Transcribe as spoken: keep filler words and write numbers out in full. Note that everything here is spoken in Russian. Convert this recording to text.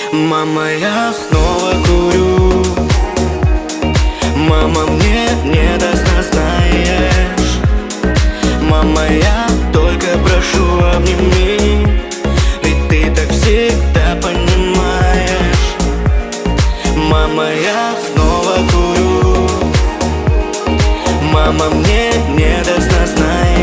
Мама, я снова курю. Мама, мне не до сна, знаешь. Мама, я только прошу, обними, ведь ты так всегда понимаешь. Мама, я снова курю. Мама, мне не до сна, знаешь.